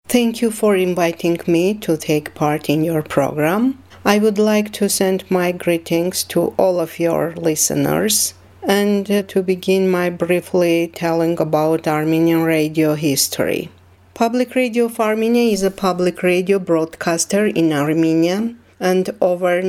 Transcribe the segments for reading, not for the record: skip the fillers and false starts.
Thank you for inviting me to take part in your program. I would like to send my greetings to all of your listeners and to begin my briefly telling about Armenian radio history. Public Radio of Armenia is a public radio broadcaster in Armenia, and over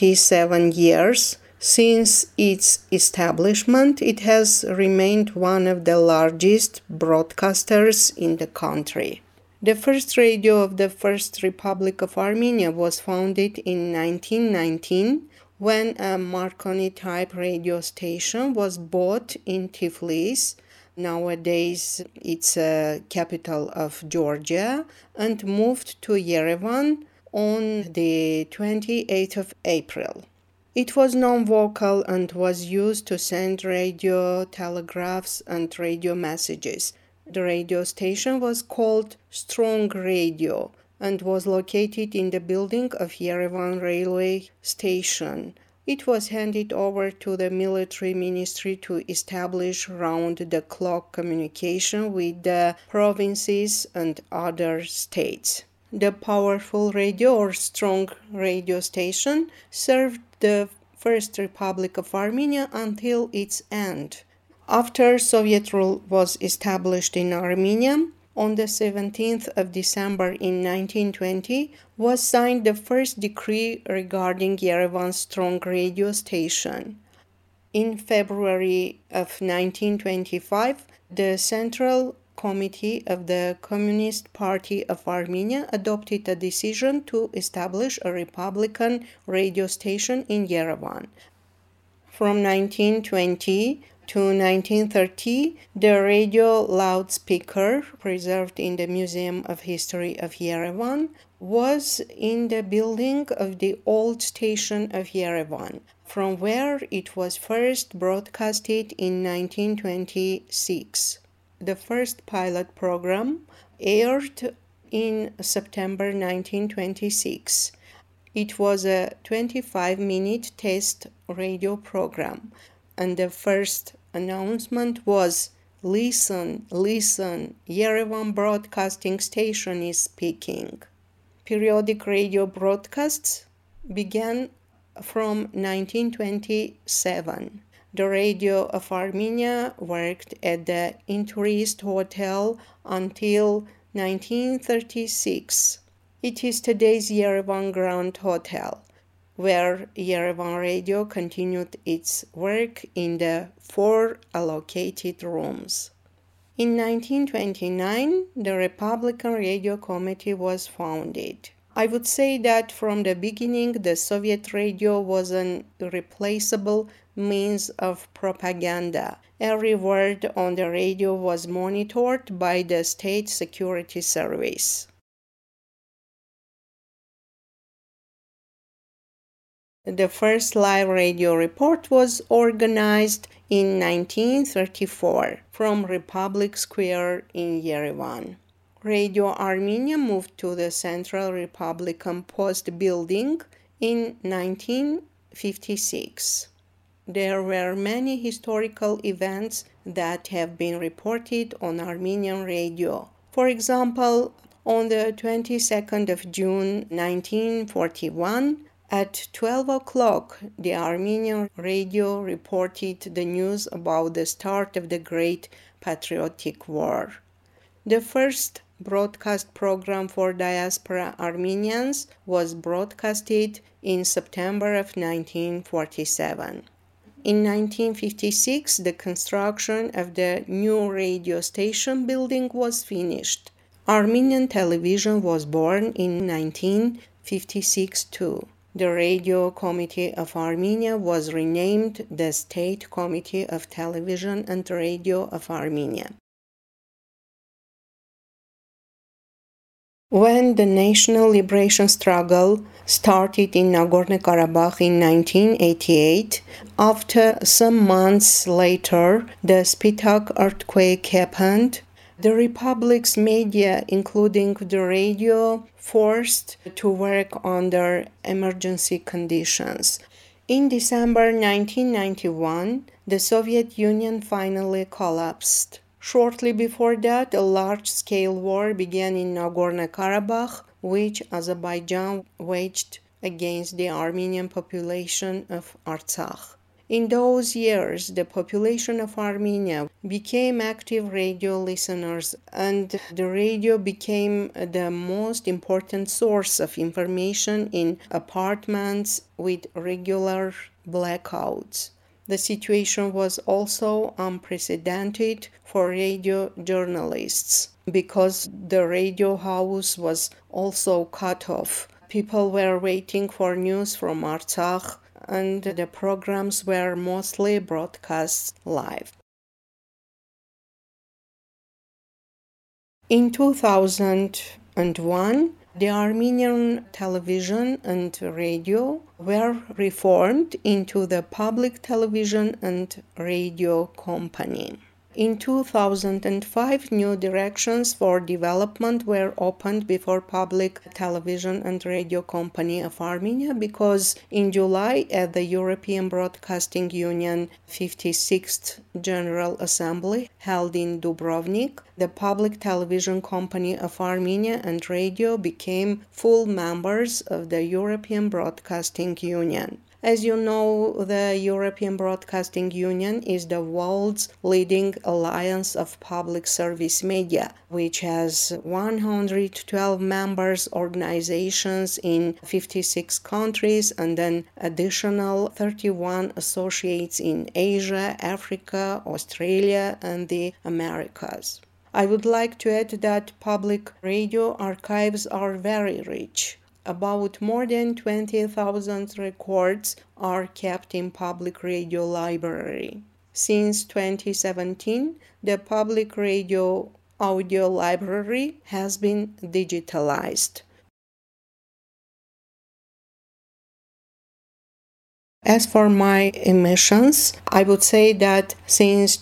97 years since its establishment, it has remained one of the largest broadcasters in the country. The first radio of the First Republic of Armenia was founded in 1919 when a Marconi-type radio station was bought in Tiflis. Nowadays, it's a capital of Georgia, and moved to Yerevan on the 28th of April. It was non-vocal and was used to send radio telegraphs and radio messages. The radio station was called Strong Radio and was located in the building of Yerevan Railway Station. It was handed over to the military ministry to establish round-the-clock communication with the provinces and other states. The powerful radio or strong radio station served the First Republic of Armenia until its end. After Soviet rule was established in Armenia, on the 17th of December in 1920 was signed the first decree regarding Yerevan's strong radio station. In February of 1925, the Central Committee of the Communist Party of Armenia adopted a decision to establish a Republican radio station in Yerevan. From 1920 to 1930, the radio loudspeaker, preserved in the Museum of History of Yerevan, was in the building of the old station of Yerevan, from where it was first broadcasted in 1926. The first pilot program aired in September 1926. It was a 25-minute test radio program, and the first announcement was, "Listen, listen, Yerevan Broadcasting Station is speaking." Periodic radio broadcasts began from 1927. The Radio of Armenia worked at the Intourist Hotel until 1936. It is today's Yerevan Grand Hotel, where Yerevan Radio continued its work in the 4 allocated rooms. In 1929, the Republican Radio Committee was founded. I would say that from the beginning, the Soviet radio was an irreplaceable means of propaganda. Every word on the radio was monitored by the State Security Service. The first live radio report was organized in 1934 from Republic Square in Yerevan. Radio Armenia moved to the Central Republican Post building in 1956. There were many historical events that have been reported on Armenian radio. For example, on the 22nd of June 1941, at 12 o'clock, the Armenian radio reported the news about the start of the Great Patriotic War. The first broadcast program for diaspora Armenians was broadcasted in September of 1947. In 1956, the construction of the new radio station building was finished. Armenian television was born in 1956 too. The Radio Committee of Armenia was renamed the State Committee of Television and Radio of Armenia. When the national liberation struggle started in Nagorno-Karabakh in 1988, after some months later, the Spitak earthquake happened. The Republic's media, including the radio, forced to work under emergency conditions. In December 1991, the Soviet Union finally collapsed. Shortly before that, a large-scale war began in Nagorno-Karabakh, which Azerbaijan waged against the Armenian population of Artsakh. In those years, the population of Armenia became active radio listeners, and the radio became the most important source of information in apartments with regular blackouts. The situation was also unprecedented for radio journalists because the radio house was also cut off. People were waiting for news from Artsakh, and the programs were mostly broadcast live. In 2001, the Armenian television and radio were reformed into the Public Television and Radio Company. In 2005, new directions for development were opened before Public Television and Radio Company of Armenia because in July at the European Broadcasting Union 56th General Assembly held in Dubrovnik, the Public Television Company of Armenia and Radio became full members of the European Broadcasting Union. As you know, the European Broadcasting Union is the world's leading alliance of public service media, which has 112 members organizations in 56 countries and then additional 31 associates in Asia, Africa, Australia, and the Americas. I would like to add that public radio archives are very rich. About more than 20,000 records are kept in Public Radio Library. Since 2017, the Public Radio Audio Library has been digitalized. As for my emissions, I would say that since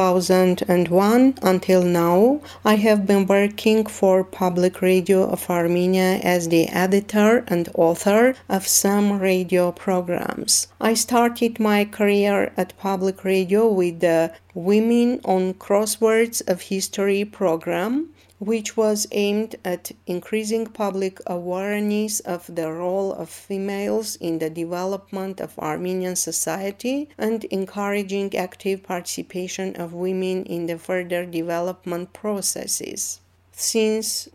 2001 until now, I have been working for Public Radio of Armenia as the editor and author of some radio programs. I started my career at Public Radio with the Women on Crosswords of History program, which was aimed at increasing public awareness of the role of females in the development of Armenian society and encouraging active participation of women in the further development processes. Since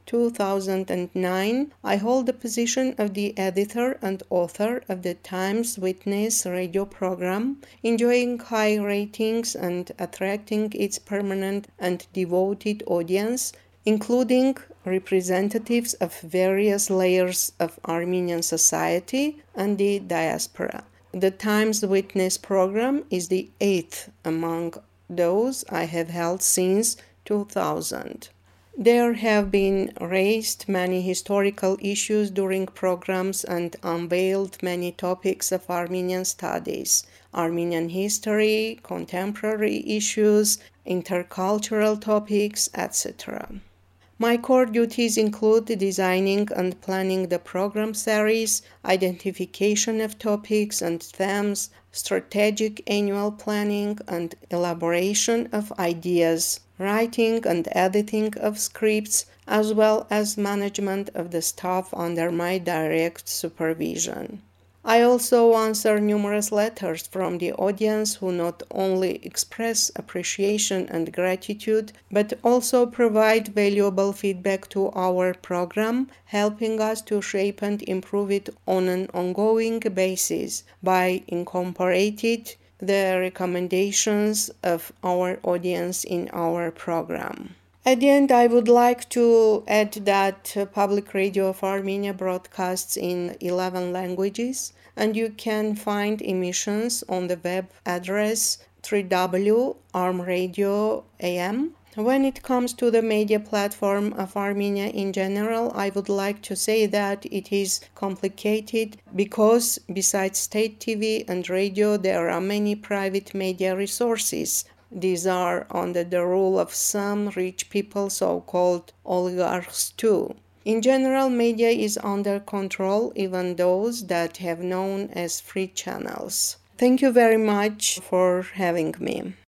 2009, I hold the position of the editor and author of the Times Witness radio program, enjoying high ratings and attracting its permanent and devoted audience, including representatives of various layers of Armenian society and the diaspora. The Times Witness program is the 8th among those I have held since 2000. There have been raised many historical issues during programs and unveiled many topics of Armenian studies, Armenian history, contemporary issues, intercultural topics, etc. My core duties include designing and planning the program series, identification of topics and themes, strategic annual planning and elaboration of ideas, writing and editing of scripts, as well as management of the staff under my direct supervision. I also answer numerous letters from the audience who not only express appreciation and gratitude, but also provide valuable feedback to our program, helping us to shape and improve it on an ongoing basis by incorporating the recommendations of our audience in our program. At the end, I would like to add that Public Radio of Armenia broadcasts in 11 languages, and you can find emissions on the web address www.armradio.am. When it comes to the media platform of Armenia in general, I would like to say that it is complicated because besides state TV and radio, there are many private media resources. These are under the rule of some rich people, so-called oligarchs too. In general, media is under control, even those that have known as free channels. Thank you very much for having me.